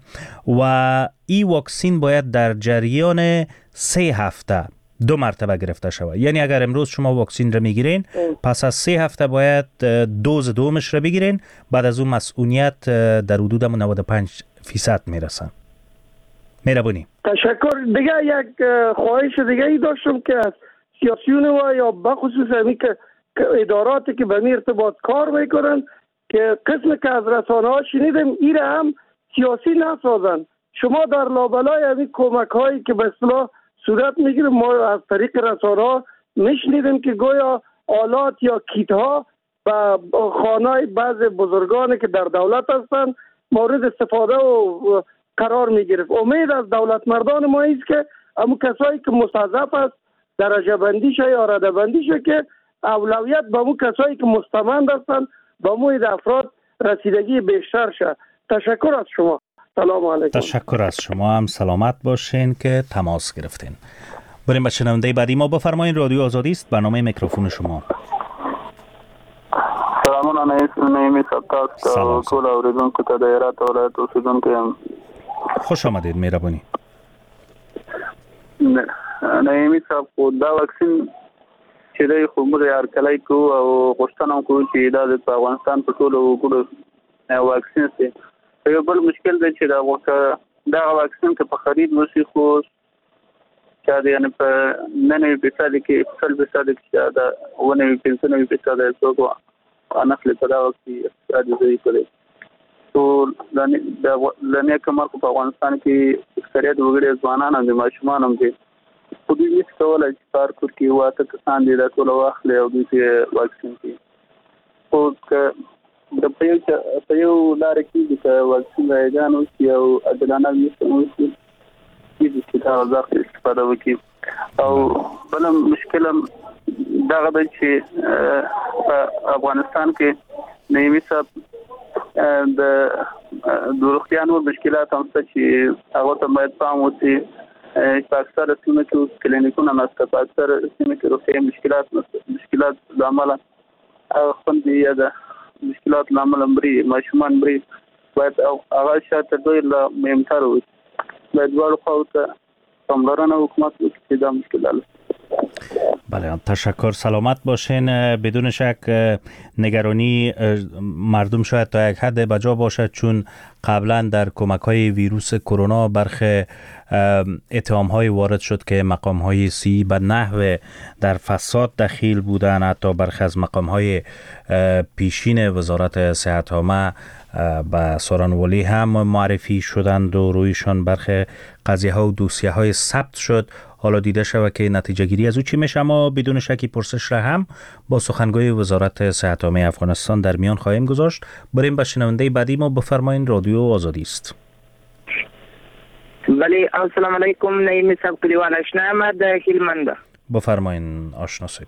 Speaker 8: و این واکسین باید در جریان سه هفته دو مرتبه گرفته شود. یعنی اگر امروز شما واکسین را میگیرین، پس از سه هفته باید دوز دومش را بگیرین، بعد از اون مسئولیت در حدود نود و پنج درصد میرسن. مهربانی.
Speaker 20: تشکر. دیگه یک خواهش دیگه ای داشتم که از سیاسیون و یا بخصوص همی که اداراتی که به می ارتباط کار میکنن که قسم که از رسانه ها شنیدیم ایره هم سیاسی نسازن. شما در لابلای همین کمک هایی که به اصطلاح صورت میگیره ما از طریق رسانه ها میشنیدیم که گویا آلات یا کیت ها و خانه بعض بزرگانی که در دولت هستند مورد استفاده و قرار میگرفت. امید از دولت مردان ما است که همون کسایی که مستضعف است درجه بندی شه یا رده بندی شه که اولویت به همون کسایی که مستمند هستند به همون افراد رسیدگی بیشتر شه. تشکر از شما. سلام علیکم.
Speaker 8: تشکر از شما هم. سلامت باشین که تماس گرفتین. بریم به شنونده بعدی ما. بفرمایید رادیو آزادی است، برنامه میکروفون شما.
Speaker 21: سلامونه نیمی سبتاست کل اوریدون که تا دایرات ولایت اوسیدون که
Speaker 8: خوش آمدید. مهربانی.
Speaker 21: نیمی سب خود دا واکسین چې د خمر ارکلای کو او غوښتنه کوي چې دا د افغانستان په ټولو وګړو واکسین سي. یو بل مشکل دی چې دا وکړه دا واکسین ته په خرید وسی خو چې دا یعنی په ننوي فیصد کې فل فیصد کې دا ونوي پنځه فیصد څوک انخل په دا وخت کې اقتصادي ځای کړي. تو د لنې کمر په افغانستان کې اکثریت وګړي ځوانان هم ماشومان هم دي. خو دوی هیڅ کولای چې کار کوي واته کسان دي دا ټول واخلي او دوی واکسین کوي. خو د په یو لار کې د واکسین راځانو چې او عدالانه وي چې دا ځکه استفاده وکړي او بل مشکل دا غوډه چې افغانستان کې نیمه صاحب د دروغتيانو مشکلات هم څه چې هغه ته باید پام وشي. په اکثر سیمو کې کلینیکونه نشته، په اکثر سیمو کې روغتیايي مشکلات مشکلات د عمله خوندي یا د مشکلات لامل مري ماشومان مري باید هغه شاته دوی له مهمتر وي. باید ورو خواته پاملرنه حکومت وکړي دا مشکلات.
Speaker 8: بله تشکر. سلامت باشین. بدون شک نگرانی مردم شاید تا یک حد بجا باشد، چون قبلا در کمک های ویروس کرونا برخی اتهام های وارد شد که مقام های سی به نحو در فساد دخیل بودن. حتی برخی از مقام های پیشین وزارت صحت عامه به سارانوالی هم معرفی شدند و رویشان برخی قضیه ها و دوسیه های ثبت شد. حالا دیده شود که نتیجه گیری از او چی میشه. اما بدون شکی پرسش را هم با سخنگوی وزارت صحت عامه افغانستان در میان خواهیم گذاشت. بریم به شنونده بعدی ما. بفرمایید رادیو آزادی است.
Speaker 22: بله السلام علیکم. نعیم صاحب کلیوان آشنا احمد هلمند.
Speaker 8: بفرمایید آشنا صاحب.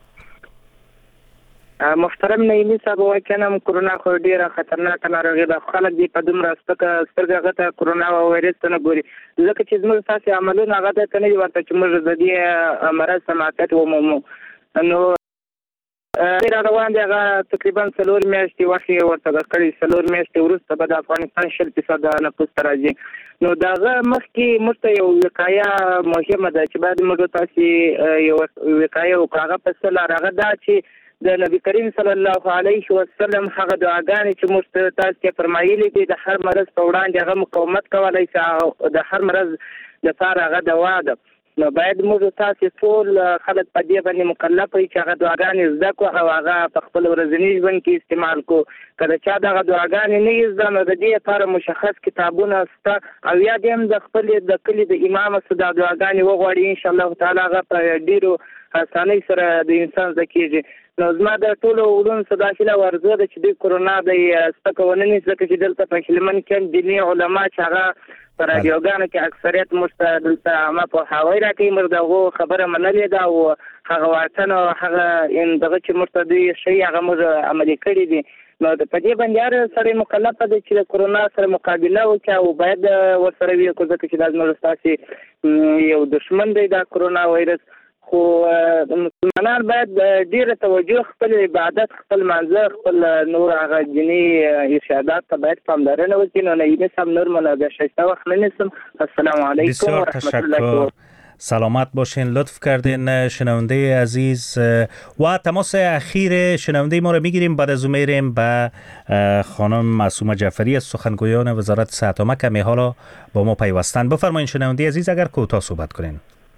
Speaker 22: محترم نعیمی صاحب واکنم کرونا خو ډیره خطرناک ناروغي ده. خلک دې په دومره سپکه سترګه هغه ته کرونا او وایرس ته نه ګوري، ځکه چې زموږ ستاسې عملونه هغه ته نه دي ورته چې موږ د دې مرض سماعت ومومو. نو را روان دی هغه تقریبا څلور میاشتې وخت یې ورته درکړی. څلور میاشتې وروسته به د افغانستان شل فیصده نفوس ته راځي. نو د هغه مخکې موږ ته یو وقایه مهمه ده چې باید موږ تاسې یو وقایه وکړو. هغه په څه لار؟ هغه دا چې د نبی کریم صلی الله علیه وسلم هغه دعاګانې چې موږ ته تاسې فرمایلي دي د هر مرض په وړاندې هغه مقاومت کولی شي او د هر مرض لپاره هغه دوا ده. نو باید موږ تاسې ټول خلک په دې باندې مکلف وي چې هغه دعاګانې زده کړو او هغه په خپل ورځني ژوند کې استعمال کړو. که د چا دغه دعاګانې نه یې زده نو د دې لپاره مشخص کتابونه شته او یا دې هم د خپلې د کلي د امام څخه دا دعاګانې وغواړي. انشاءالله تعالی هغه په ډېرو اسانۍ سره د انسان زده کېږي. نو زما د ټولو وروڼو څخه دا هیله او ارزو ده چې دوی کرونا د سپکه ونه نیسي، ځکه چې دلته په هلمند کې هم دیني علما چې هغه په راډیوګانو کې اکثریت موږ ته دلته عامه پوهاوی راکوي، موږ د هغو خبره منلې ده او هغه واټن او هغه دغه چې موږ ته دوی ښیي هغه موږ عملي کړي دي. نو په دې باندې هر سړی مکلفه دی چې د کرونا سره مقابله وکړي او باید ورسره وي، ځکه چې دا زموږ ستاسې یو دښمن دی دا کرونا وایرس. خو مسلمانان باید ډیره توجه خپل عبادت، خپل منځه، خپل نور هغه دیني ارشادات ته باید پاملرنه وکړي. نو نه صاحب نور منه به شایسته وخت ننیسم. السلام علیکم و رحمت الله.
Speaker 8: سلامت باشین، لطف کردین شنونده عزیز. و تماس اخیر شنونده ما رو میگیریم، بعد از اون میریم به خانم معصومه جعفری از سخنگویان وزارت صحت عامه که حالا با ما پیوستن. بفرمایید شنونده عزیز اگر کوتاه صحبت کنین.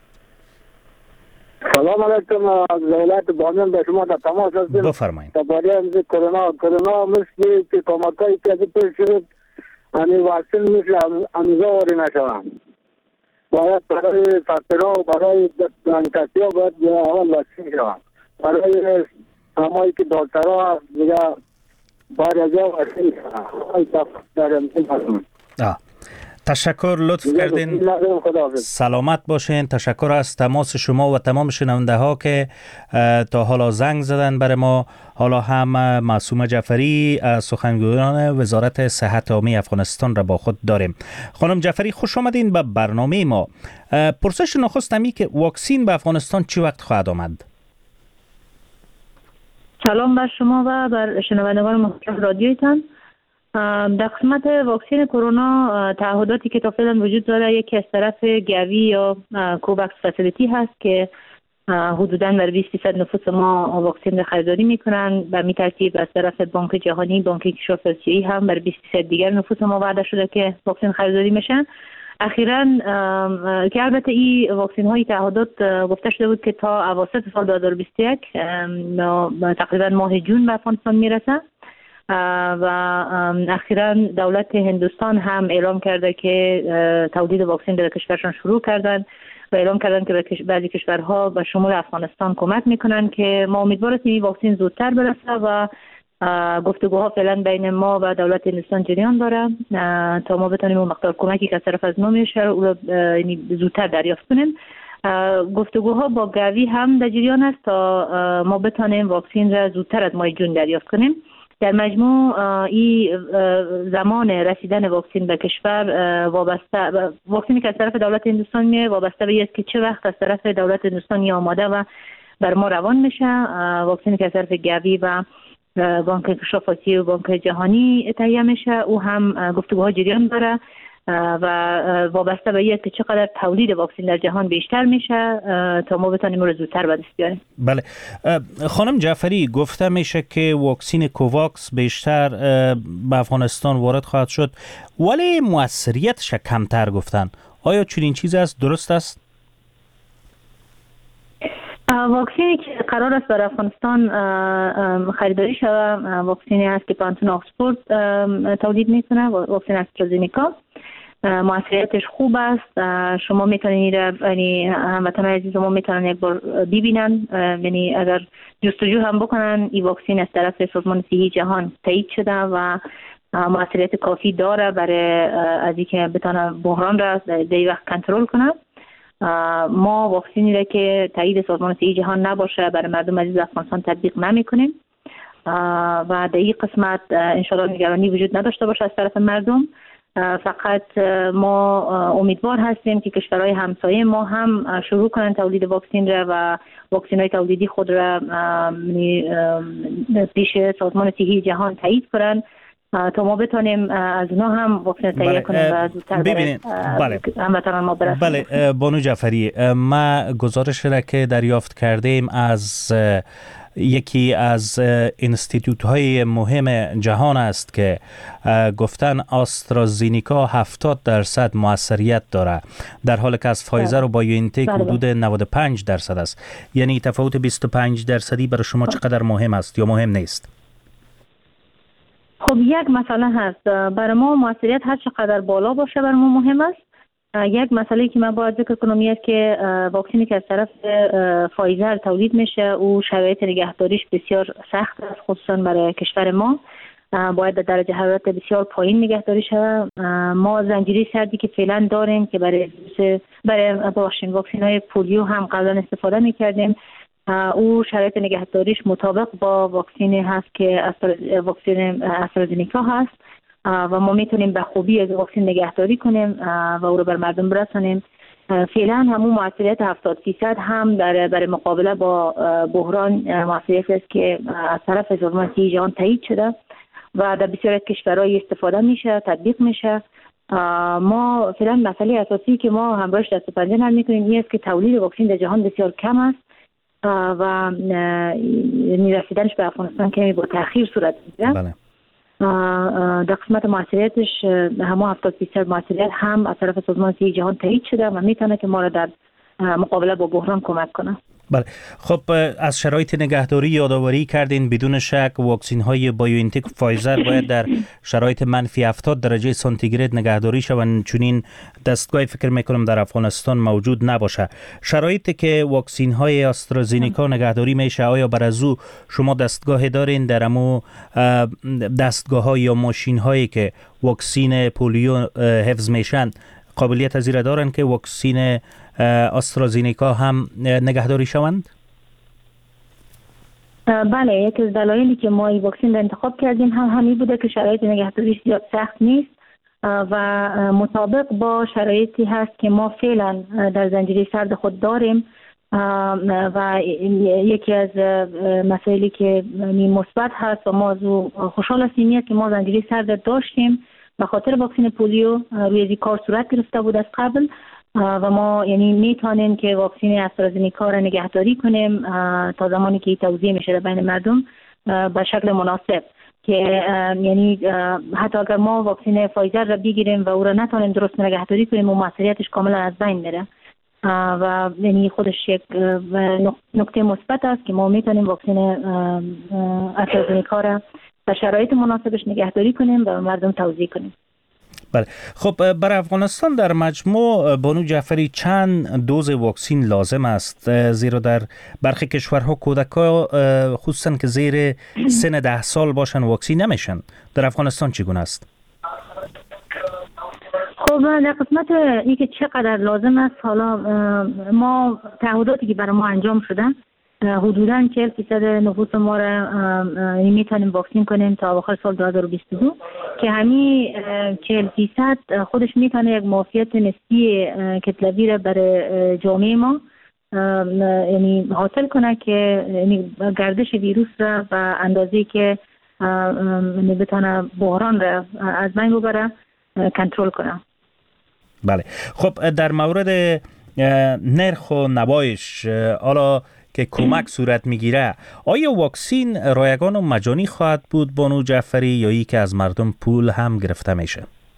Speaker 19: سلام علیکم از ولایت بامیان به شما در تماس هستیم.
Speaker 8: بفرمایید.
Speaker 19: درباره کرونا کرونا مثل که کمکایی که پیش شد یعنی واکسن مثل اندازه واری نشوند. باید برای فقیرها و برای دانشجوها باید اول واکسن شوند. برای همایی که دکترها دیگه باید از واکسن شوند.
Speaker 8: آه تشکر، لطف کردین. سلامت باشین. تشکر از تماس شما و تمام شنونده ها که تا حالا زنگ زدن برای ما. حالا هم معصومه جعفری سخنگویان وزارت صحت عامه افغانستان را با خود داریم. خانم جعفری خوش آمدین به برنامه ما. پرسش نخست همی که واکسین به افغانستان چی وقت خواهد آمد؟
Speaker 1: سلام بر شما و بر شنوندگان محترم رادیویتان. در قسمت واکسن کرونا تعهداتی که تا فعلا وجود داره، یکی از طرف گوی یا کوواکس فسیلیتی هست که حدوداً بر بیست درصد نفوس ما واکسن را خریداری میکنن. به می ترتیب از طرف بانک جهانی، بانک انکشاف آسیایی هم بر بیست درصد دیگر نفوس ما وعده شده که واکسن خریداری میشن. اخیراً که البته این واکسن های تعهدات گفته شده بود که تا اواسط سال دو هزار و بیست و یک تقریبا ماه جون به افغانستان میرسه و اخیراً دولت هندوستان هم اعلام کرده که تولید واکسن در کشورشان شروع کردن و اعلام کردن که به بعضی کشورها به شمول افغانستان کمک میکنن که ما امیدوار هستیم این واکسن زودتر برسه و گفتگوها فعلا بین ما و دولت هندوستان جریان داره تا ما بتونیم اون مقدار کمکی که از طرف از ما میشه رو زودتر دریافت کنیم. گفتگوها با گوی هم در جریان است تا ما بتونیم واکسن را زودتر از ماه جون دریافت کنیم. در مجموع این زمان رسیدن واکسن به کشور وابسته، واکسنی که از طرف دولت هندوستان میه وابسته به است که چه وقت از طرف دولت هندوستان آماده و بر ما روان میشه. واکسنی که از طرف گوی و بانک انکشاف آسیایی و بانک جهانی تهیه میشه او هم گفتگوها جریان داره و وابسته به این که چقدر تولید واکسن در جهان بیشتر میشه تا ما بتونیم رو زودتر به دست بیاریم.
Speaker 8: بله خانم جعفری، گفته میشه که واکسن کوواکس بیشتر به افغانستان وارد خواهد شد ولی موثریتش کمتر گفتن. آیا چنین چیزی است؟ درست است؟
Speaker 1: واکسنی که قرار است برای افغانستان خریداری شود واکسنی است که پانتون آکسفورد تولید میکنه، واکسن استرازینیکا. موثریتش خوب است. شما میتونید یعنی هموطنان عزیز ما میتونن یک بار ببینن، یعنی اگر جستجو هم بکنن این واکسن از طرف سازمان صحی جهان تایید شده و موثریت کافی داره برای از اینکه بتونه بحران را در این وقت کنترل کنه. ما واکسنی را که تایید سازمان صحی جهان نباشه برای مردم عزیز افغانستان تطبیق نمیکنیم و در این قسمت انشاءالله نگرانی وجود نداشته باشه از طرف مردم. فقط ما امیدوار هستیم که کشورهای همسایه ما هم شروع کنند تولید واکسن را و واکسن های تولیدی خود را پیش سازمان صحی جهان تایید کنند تا ما بتونیم از اونا هم واکسن تهیه کنیم و زودتر
Speaker 8: ببینید بله
Speaker 1: هموطنان ما برسیم.
Speaker 8: بله بانو جعفری، ما گزارش را که دریافت کردیم از یکی از انستیتوت های مهم جهان است که گفتن آسترازینیکا هفتاد درصد موثریت داره، در حالی که از فایزر و بایوانتک حدود نود و پنج درصد است. یعنی تفاوت بیست و پنج درصدی برای شما چقدر مهم است یا مهم نیست؟
Speaker 1: خب یک مسئله هست، برای ما موثریت هر چقدر بالا باشه برای ما مهم است. یک مسئله که من باید ذکر کنم این است که واکسنی که از طرف فایزر تولید میشه او شرایط نگهداریش بسیار سخت است، خصوصا برای کشور ما باید در درجه حرارت بسیار پایین نگهداری شود. ما زنجیره سردی که فعلا داریم که برای برای واکسن های پولیو هم قبلا استفاده میکردیم، او شرایط نگهداریش مطابق با واکسن هست که واکسن استرازینیکا هست و ما میتونیم به خوبی از واکسن نگهداری کنیم و او رو بر مردم برسانیم. فعلا همون موثریت هفتاد درصد هم در برای مقابله با بحران موثریت است که از طرف سازمان صحی جهان تایید شده و در بسیاری از کشورهای استفاده میشه، تطبیق میشه. ما فعلا مسئله اساسی که ما همراهش دست و پنجه نرم میکنیم این است که تولید واکسن در جهان بسیار کم است و رسیدنش به افغانستان کمی با تأخیر صورت میگیره.
Speaker 8: بله.
Speaker 1: در قسمت موثریتش همه هفتاد درصد موثریت هم از طرف سازمان صحی جهان تایید شده و میتونه که ما را در مقابله با بحران کمک کنه.
Speaker 8: بله. خب از شرایط نگهداری یادآوری کردین. بدون شک واکسن های بایوانتک و فایزر باید در شرایط منفی هفتاد درجه سانتیگراد نگهداری شوند، چون این دستگاه فکر میکنم در افغانستان موجود نباشه. شرایطی که واکسن های آسترازینیکا نگهداری میشه، آیا بر از او شما دستگاه دارین در امو دستگاه های یا ماشین هایی که واکسن پولیو حفظ میشن قابلیت از دارن که واکسن آسترازینیکا هم نگهداری شوند؟
Speaker 1: بله، یکی از دلایلی که ما این واکسن را انتخاب کردیم هم همین بوده که شرایط نگهداریش زیاد سخت نیست و مطابق با شرایطی هست که ما فعلا در زنجیره سرد خود داریم و یکی از مسائلی که مثبت هست و ما از او خوشحال هستیم که ما زنجیره سرد داشتیم به خاطر واکسن پولیو روی این کار صورت گرفته بود از قبل و ما یعنی میتونیم که واکسن استرازینیکا را نگهداری کنیم تا زمانی که توزیع میشه بین مردم به شکل مناسب، که یعنی حتی اگر ما واکسن فایزر را بگیریم و او را نتونیم درست نگهداری کنیم و موثریتش کاملا از بین میره و یعنی خودش یک نکته مثبت است که ما میتونیم واکسن استرازینیکا را به شرایط مناسبش نگهداری کنیم و مردم توزیع کنیم.
Speaker 8: بله. خب برای افغانستان در مجموع بانو جعفری چند دوز واکسن لازم است؟ زیرا در برخی کشورها کودک‌ها خصوصا که زیر سن ده سال باشن واکسن نمیشن. در افغانستان چگونه است؟
Speaker 1: خب در قسمت این که چقدر لازم است، حالا ما تعهداتی که برای ما انجام شده حدوداً چهل درصد نفوس ما را میتونیم واکسین کنیم تا آخر سال دو هزار و بیست و دو که همین چهل درصد خودش میتونه یک معافیت نسبی کتلوی را برای جامعه ما یعنی حاصل کنه که یعنی گردش ویروس را و اندازه‌ای که بتونه بحران را از بین ببره کنترل کنه.
Speaker 8: بله. خب در مورد نرخ و نوایش حالا که کمک صورت میگیره، آیا واکسن رایگان و مجانی خواهد بود بانو جعفری یا ای که از مردم پول هم گرفته میشه؟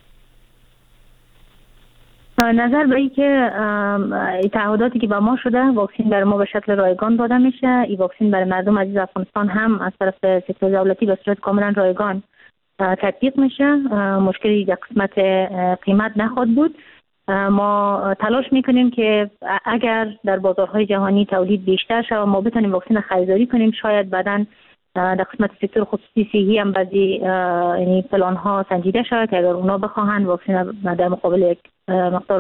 Speaker 1: نظر به ای که تعهداتی که با ما شده واکسن برای ما به شکل رایگان داده میشه. این واکسن برای مردم عزیز افغانستان هم از طرف سکتور دولتی به صورت کاملا رایگان تطبیق میشه. مشکلی در قسمت قیمت نخواهد بود. ما تلاش میکنیم که اگر در بازارهای جهانی تولید بیشتر شود ما بتونیم واکسن خریداری کنیم. شاید بعداً در قسمت سکتور خصوصی صحی هم بعضی یعنی پلان ها سنجیده شود که اگر اونا بخواهند واکسن در مقابل یک مقدار